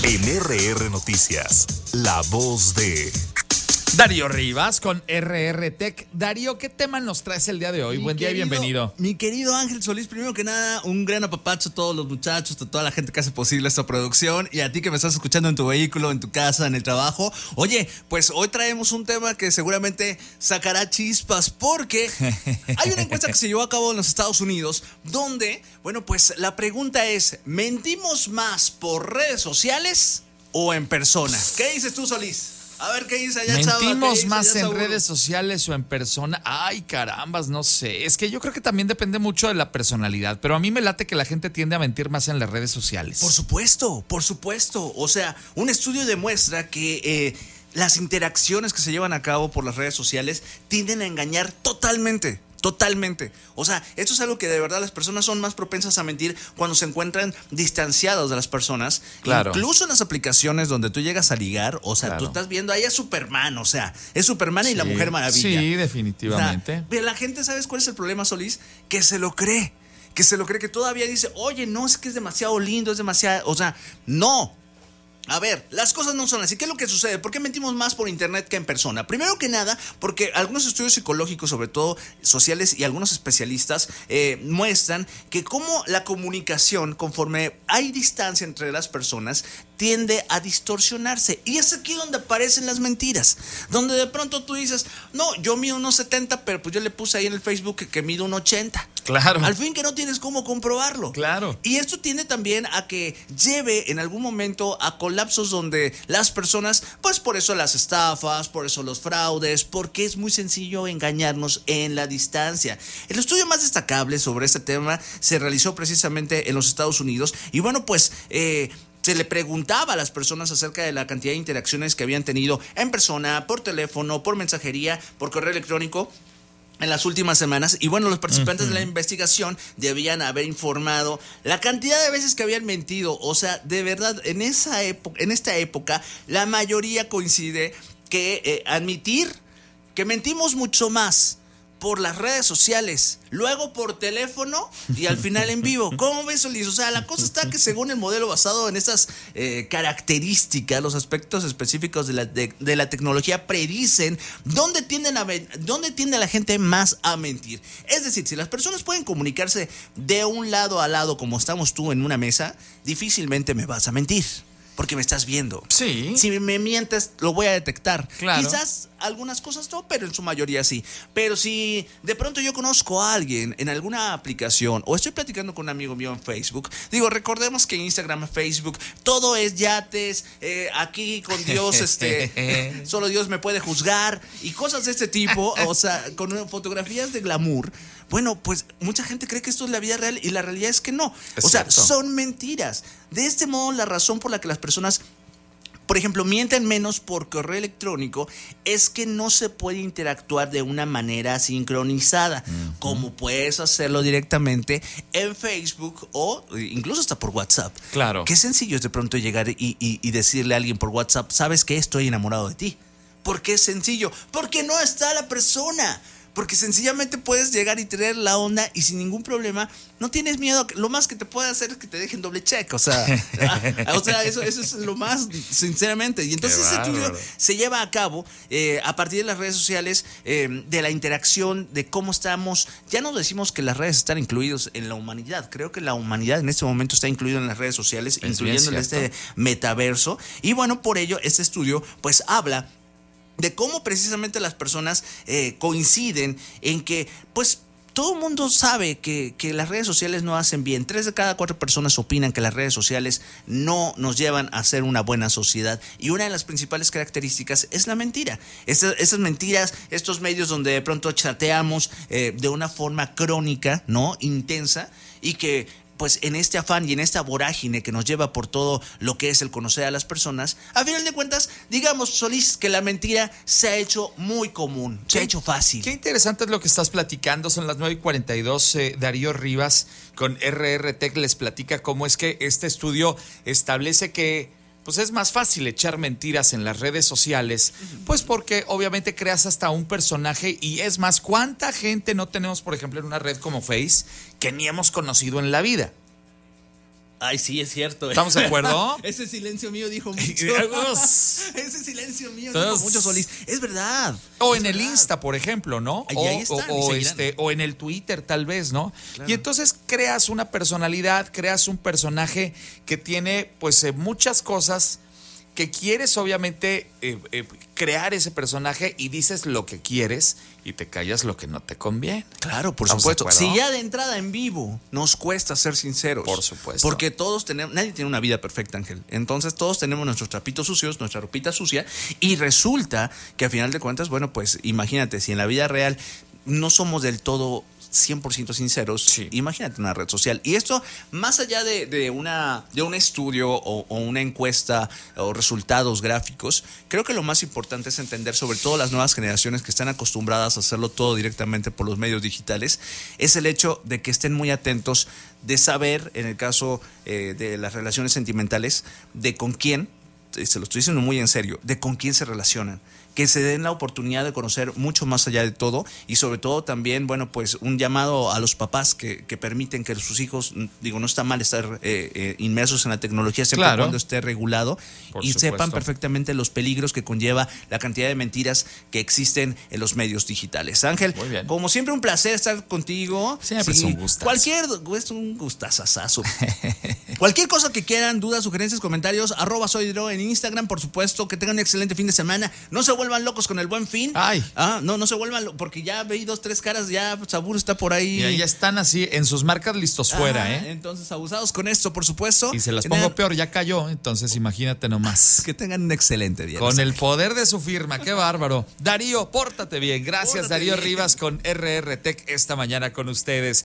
En RR Noticias, la voz de Darío Rivas con RR Tech. Darío, ¿qué tema nos traes el día de hoy? Buen día y bienvenido. Mi querido Ángel Solís, primero que nada, un gran apapacho a todos los muchachos, a toda la gente que hace posible esta producción y a ti que me estás escuchando en tu vehículo, en tu casa, en el trabajo. Oye, pues hoy traemos un tema que seguramente sacará chispas porque hay una encuesta que se llevó a cabo en los Estados Unidos donde, bueno, pues la pregunta es, ¿mentimos más por redes sociales o en persona? ¿Qué dices tú, Solís? A ver, ¿qué dice allá, Chava? ¿Mentimos más en redes sociales o en persona? Ay, carambas, no sé. Es que yo creo que también depende mucho de la personalidad, pero a mí me late que la gente tiende a mentir más en las redes sociales. Por supuesto, por supuesto. O sea, un estudio demuestra que las interacciones que se llevan a cabo por las redes sociales tienden a engañar totalmente. Totalmente. O sea, esto es algo que de verdad las personas son más propensas a mentir cuando se encuentran distanciados de las personas. Claro. Incluso en las aplicaciones donde tú llegas a ligar, o sea, Claro. tú estás viendo ahí a Superman, o sea, es Superman y la Mujer Maravilla. Sí, definitivamente. O sea, pero la gente, ¿sabes cuál es el problema, Solís? Que se lo cree. Que todavía dice, oye, no, es que es demasiado lindo, es demasiado... O sea, no. A ver, las cosas no son así. ¿Qué es lo que sucede? ¿Por qué mentimos más por internet que en persona? Primero que nada, porque algunos estudios psicológicos, sobre todo sociales y algunos especialistas, muestran que como la comunicación, conforme hay distancia entre las personas, tiende a distorsionarse. Y es aquí donde aparecen las mentiras. Donde de pronto tú dices, no, yo mido 1.70, pero pues yo le puse ahí en el Facebook que mido 1.80. Claro. Al fin que no tienes cómo comprobarlo. Claro. Y esto tiende también a que lleve en algún momento a colapsos donde las personas, pues por eso las estafas, por eso los fraudes, porque es muy sencillo engañarnos en la distancia. El estudio más destacable sobre este tema se realizó precisamente en los Estados Unidos y bueno, pues... se le preguntaba a las personas acerca de la cantidad de interacciones que habían tenido en persona, por teléfono, por mensajería, por correo electrónico en las últimas semanas. Y bueno, los participantes de la investigación debían haber informado la cantidad de veces que habían mentido. O sea, de verdad, en esta época, la mayoría coincide que admitir que mentimos mucho más por las redes sociales, luego por teléfono y al final en vivo. ¿Cómo ves, Solís? O sea, la cosa está que según el modelo basado en estas características, los aspectos específicos de la tecnología predicen dónde tiende la gente más a mentir. Es decir, si las personas pueden comunicarse de un lado a lado como estamos tú en una mesa, difícilmente me vas a mentir. Porque me estás viendo. Sí. Si me mientes, lo voy a detectar. Claro. Quizás algunas cosas no, pero en su mayoría sí. Pero si de pronto yo conozco a alguien en alguna aplicación o estoy platicando con un amigo mío en Facebook, digo, recordemos que Instagram, Facebook, todo es yates, aquí con Dios, solo Dios me puede juzgar y cosas de este tipo, o sea, con fotografías de glamour. Bueno, pues mucha gente cree que esto es la vida real y la realidad es que no. Es o sea, cierto. son mentiras. De este modo, la razón por la que las personas, por ejemplo, mienten menos por correo electrónico es que no se puede interactuar de una manera sincronizada, como puedes hacerlo directamente en Facebook o incluso hasta por WhatsApp. Claro. Qué sencillo es de pronto llegar y decirle a alguien por WhatsApp, ¿sabes qué? Estoy enamorado de ti. ¿Por qué es sencillo? Porque no está la persona. Porque sencillamente puedes llegar y tener la onda y sin ningún problema no tienes miedo. Lo más que te puede hacer es que te dejen doble check. O sea, eso es lo más, sinceramente. Y entonces ese estudio se lleva a cabo a partir de las redes sociales, de la interacción, de cómo estamos. Ya no decimos que las redes están incluidas en la humanidad. Creo que la humanidad en este momento está incluida en las redes sociales, incluyendo en este metaverso. Y bueno, por ello este estudio pues habla de cómo precisamente las personas coinciden en que, pues, todo el mundo sabe que las redes sociales no hacen bien. 3 de cada 4 personas opinan que las redes sociales no nos llevan a ser una buena sociedad. Y una de las principales características es la mentira. Esas mentiras, estos medios donde de pronto chateamos de una forma crónica, ¿no? Intensa, y que pues en este afán y en esta vorágine que nos lleva por todo lo que es el conocer a las personas, a final de cuentas, digamos, Solís, que la mentira se ha hecho muy común, se ha hecho fácil. Qué interesante es lo que estás platicando. Son las 9:42. Darío Rivas con RR Tech les platica cómo es que este estudio establece que pues es más fácil echar mentiras en las redes sociales, pues porque obviamente creas hasta un personaje. Y es más, ¿cuánta gente no tenemos, por ejemplo, en una red como Face que ni hemos conocido en la vida? Ay, sí, es cierto. ¿Estamos de acuerdo? Ese silencio mío dijo mucho. Ese silencio mío dijo mucho, Solís. Es verdad. O es en el verdad. Insta, por ejemplo, ¿no? Ahí están, o en el Twitter, tal vez, ¿no? Claro. Y entonces creas una personalidad, creas un personaje que tiene, pues, muchas cosas que quieres, obviamente, crear ese personaje y dices lo que quieres y te callas lo que no te conviene. Claro, por ¿Estamos supuesto. de acuerdo? Si ya de entrada en vivo nos cuesta ser sinceros. Por supuesto. Porque todos tenemos, nadie tiene una vida perfecta, Ángel. Entonces todos tenemos nuestros trapitos sucios, nuestra ropita sucia. Y resulta que a final de cuentas, bueno, pues imagínate, si en la vida real no somos del todo 100% sinceros, Sí. Imagínate una red social. Y esto, más allá de un estudio o una encuesta o resultados gráficos, creo que lo más importante es entender, sobre todo las nuevas generaciones que están acostumbradas a hacerlo todo directamente por los medios digitales, es el hecho de que estén muy atentos de saber, en el caso de las relaciones sentimentales, de con quién, se lo estoy diciendo muy en serio, de con quién se relacionan. Que se den la oportunidad de conocer mucho más allá de todo y sobre todo también, bueno, pues un llamado a los papás que permiten que sus hijos, digo, no está mal estar inmersos en la tecnología siempre y cuando esté regulado Por y supuesto. sepan perfectamente los peligros que conlleva la cantidad de mentiras que existen en los medios digitales. Ángel, Muy bien. como siempre un placer estar contigo. Siempre es un gustazo. Es un gustazazazo. Cualquier cosa que quieran, dudas, sugerencias, comentarios, @soydro en Instagram, por supuesto. Que tengan un excelente fin de semana. No se vuelvan locos con el Buen Fin. Ay. No se vuelvan porque ya veí 2, 3 caras, ya Sabur está por ahí. Y ahí ya están así, en sus marcas listos fuera, ¿eh? Entonces, abusados con esto, por supuesto. Y se las Que pongo tengan- peor, ya cayó, entonces imagínate nomás. Que tengan un excelente día. Con el poder de su firma, qué bárbaro. Darío, pórtate bien. Gracias, Pórtate Darío bien. Rivas con RR Tech esta mañana con ustedes.